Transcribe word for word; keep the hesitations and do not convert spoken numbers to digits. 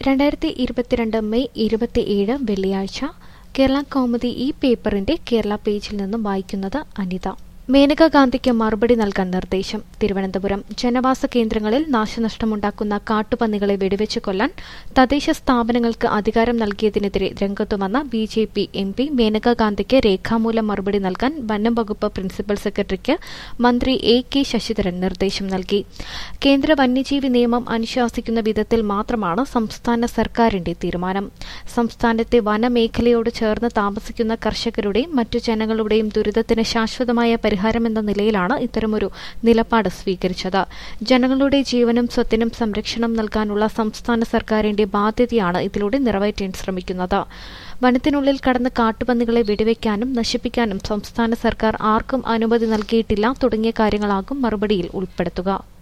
രണ്ടായിരത്തി ഇരുപത്തിരണ്ട് മെയ് ഇരുപത്തിയേഴ് വെള്ളിയാഴ്ച കേരള കൗമുദി ഈ പേപ്പറിന്റെ കേരള പേജിൽ നിന്നും വായിക്കുന്നത് അനിത. മേനകാ ഗാന്ധിക്ക് മറുപടി നൽകാൻ നിർദ്ദേശം. തിരുവനന്തപുരം ജനവാസ കേന്ദ്രങ്ങളിൽ നാശനഷ്ടമുണ്ടാക്കുന്ന കാട്ടുപന്നികളെ വെടിവെച്ച് കൊല്ലാൻ തദ്ദേശ സ്ഥാപനങ്ങൾക്ക് അധികാരം നൽകിയതിനെതിരെ രംഗത്തുവന്ന B J P M P Maneka ഗാന്ധിക്ക് രേഖാമൂലം മറുപടി നൽകാൻ വനം വകുപ്പ് പ്രിൻസിപ്പൽ സെക്രട്ടറിക്ക് മന്ത്രി എ കെ ശശിധരൻ നിർദ്ദേശം നൽകി. കേന്ദ്ര വന്യജീവി നിയമം അനുശാസിക്കുന്ന വിധത്തിൽ മാത്രമാണ് സംസ്ഥാന സർക്കാരിന്റെ തീരുമാനം. സംസ്ഥാനത്തെ വനമേഖലയോട് ചേർന്ന് താമസിക്കുന്ന കർഷകരുടെയും മറ്റു ജനങ്ങളുടെയും ദുരിതത്തിന് ശാശ്വതമായ പരിഹാരമെന്ന നിലയിലാണ് ഇത്തരമൊരു നിലപാട് സ്വീകരിച്ചത്. ജനങ്ങളുടെ ജീവനും സ്വത്തിനും സംരക്ഷണം നൽകാനുള്ള സംസ്ഥാന സർക്കാരിന്റെ ബാധ്യതയാണ് ഇതിലൂടെ നിറവേറ്റാൻ ശ്രമിക്കുന്നത്. വനത്തിനുള്ളിൽ കടന്ന് കാട്ടുപന്നികളെ വെടിവെക്കാനും നശിപ്പിക്കാനും സംസ്ഥാന സർക്കാർ ആർക്കും അനുമതി നൽകിയിട്ടില്ല തുടങ്ങിയ കാര്യങ്ങളാകും മറുപടിയിൽ ഉൾപ്പെടുത്തുക.